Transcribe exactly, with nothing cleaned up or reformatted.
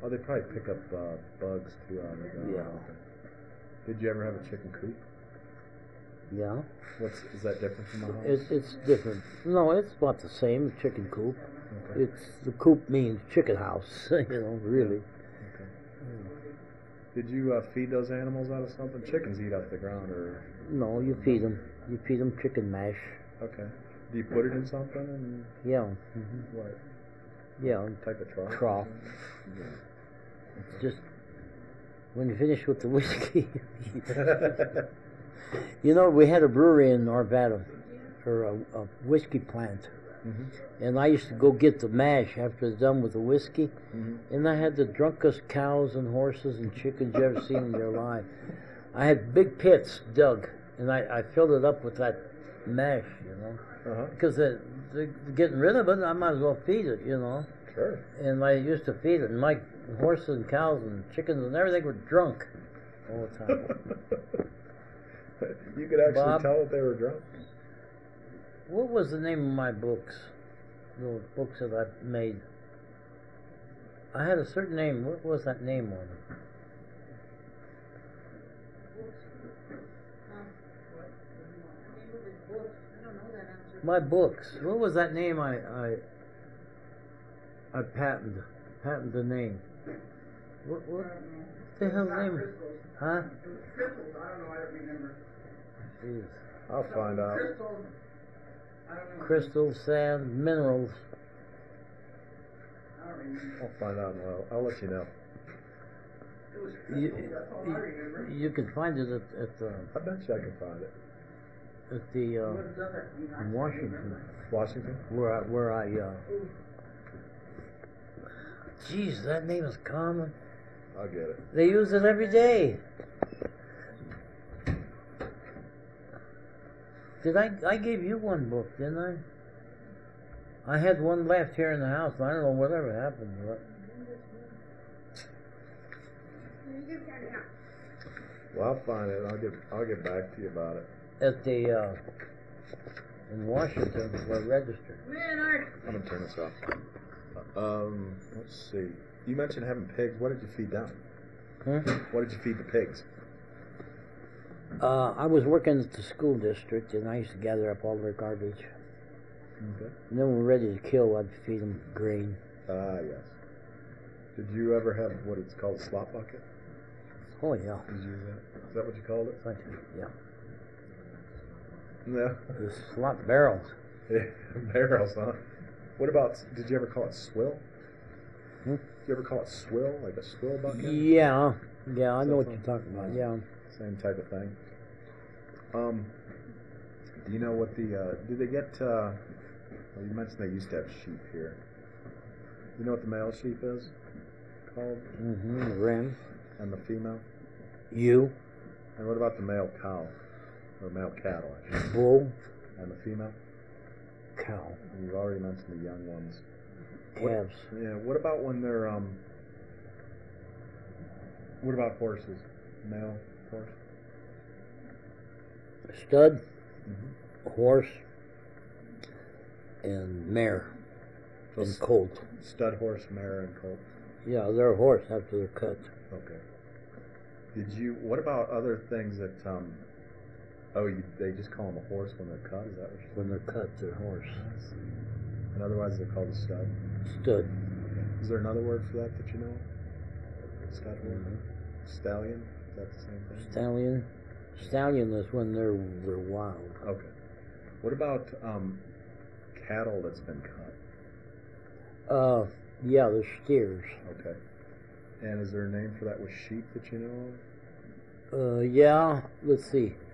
Oh, they probably pick up uh, bugs too out of the ground. Yeah. Did you ever have a chicken coop? Yeah. What's is that different from a house? It's it's different. No, it's about the same. A chicken coop. Okay. It's the coop means chicken house. You know, really. Okay. Did you uh, feed those animals out of something? Chickens eat off the ground, or No, you feed them. You feed them chicken mash. okay. Do you put it in something? And Yeah. Mm-hmm. what Yeah. type of trough? Trough. Yeah. Just when you finish with the whiskey. You know, we had a brewery in Arvada, or a, a whiskey plant, Mm-hmm. and I used to go get the mash after it's done with the whiskey, Mm-hmm. and I had the drunkest cows and horses and chickens you ever seen in your life. I had big pits dug, and I, I filled it up with that mash, you know, Uh-huh. because they're, they're getting rid of it, I might as well feed it, you know. Sure. And I used to feed it, and my horses and cows and chickens and everything were drunk all the time. You could actually Bob? tell that they were drunk. What was the name of my books? Those books that I made. I had a certain name. What was that name on them? My books. What was that name I I I patented? Patented the name. What what the hell's the name? Huh? Crystals, I don't know, I don't remember. Jeez. I'll find out. Crystals, I don't know. Crystal, sand, minerals. I don't remember. I'll find out and I'll, I'll let you know. It was You, crystals, that's all I remember. you, you can find it at at the I bet you I can find it. at the uh, What does that mean? I in can't Washington, remember. Washington? where I where I. Uh, Jeez, that name is common. I'll get it. They use it every day. Did I? I gave you one book, didn't I? I had one left here in the house. I don't know whatever happened to it. Well, I'll find it. I'll get I'll get back to you about it. At the uh, in Washington, where registered. Man, Art. I'm gonna turn this off. Um, let's see. You mentioned having pigs. What did you feed them? Hmm? What did you feed the pigs? Uh, I was working at the school district, and I used to gather up all their garbage. Okay. And then when we were ready to kill, I'd feed them grain. Ah, yes. Did you ever have what it's called a slop bucket? Oh yeah, Did you use that? Is that what you called it? Thank you. Yeah. No. The slot barrels. Barrels, huh? What about? Did you ever call it swill? Hmm? Did you ever call it swill, like a swill bucket? Yeah, yeah, I Is know that what you're something? talking about. Yeah. Same type of thing. Um, do you know what the? Uh, do they get? Uh, well, you mentioned they used to have sheep here. You know what the male sheep is called, Mm-hmm. The ram. and the female? You. And what about the male cow, or male cattle, I should say, Bull. and the female? Cow. And you already mentioned the young ones. What- Calves. Yeah. What about when they're um? What about horses? Male horse. Stud. Mm-hmm. Horse. And mare. So And s- colt. Stud horse, mare, and colt. Yeah, they're a horse after they're cut. Okay. Did you? What about other things that um? Oh, you, they just call them a horse when they're cut. Is that what you're saying? When they're cut, they're horse. And otherwise they're called a stud. Stud. Is there another word for that that you know? of? Stud horse. Stallion. Is that the same thing? Stallion. Stallion is when they're they're wild. Okay. What about um, cattle that's been cut? Uh, yeah, they're steers. Okay. And is there a name for that with sheep that you know of? Uh, yeah. Let's see.